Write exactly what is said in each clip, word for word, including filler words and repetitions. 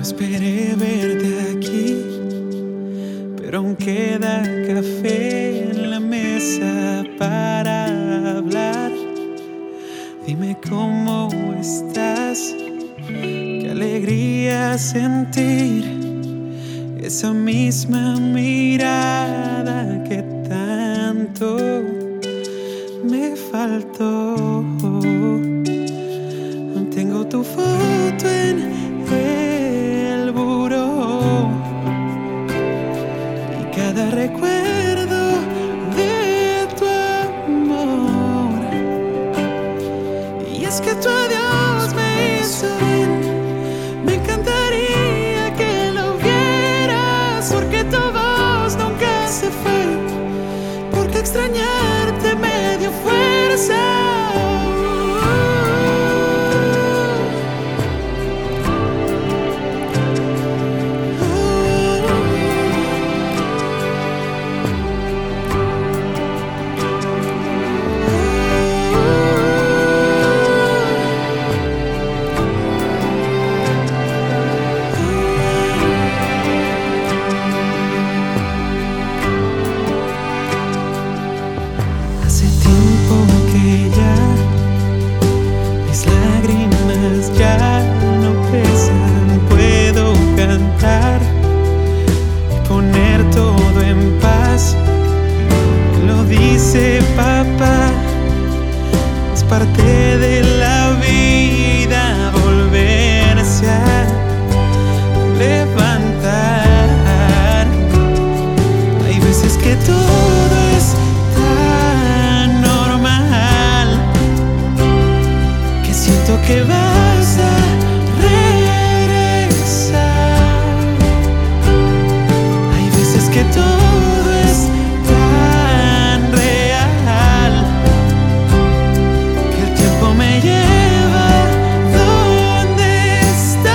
Esperé verte aquí, pero aún queda café en la mesa para hablar. Dime cómo estás, qué alegría sentir esa misma mirada que tanto me faltó. Tengo tu foto en el buró y cada recuerdo de tu amor. Y es que tu adiós me hizo bien. Me encantaría que lo vieras, porque tu voz nunca se fue, porque extrañarte me dio fuerza. Hace tiempo que ya mis lágrimas ya no pesan. Puedo cantar y poner todo en paz. Lo dice papá, es parte de la vida volverse a levantar. Hay veces que todo es que vas a regresar. Hay veces que todo es tan real que el tiempo me lleva donde estás.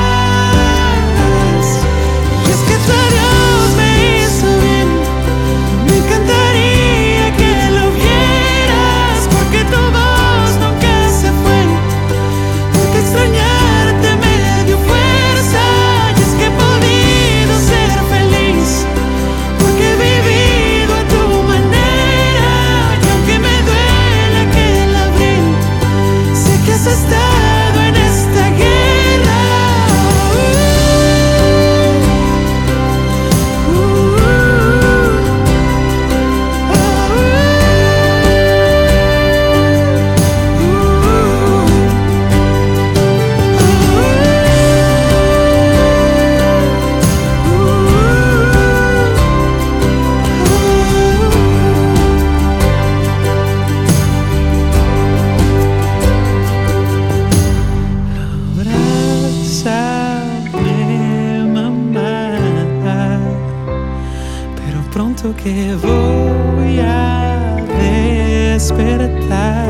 Y es que tu adiós me hizo bien. Me encantaría que lo vieras, porque tu voz nunca se fue, extrañarte me dio fuerza. Y es que he podido ser feliz, porque he vivido a tu manera. Y aunque me duele aquel abril, sé que has estado en esta guerra. uh, uh, uh, uh, Abrázame, mamá, pero pronto que voy a despertar.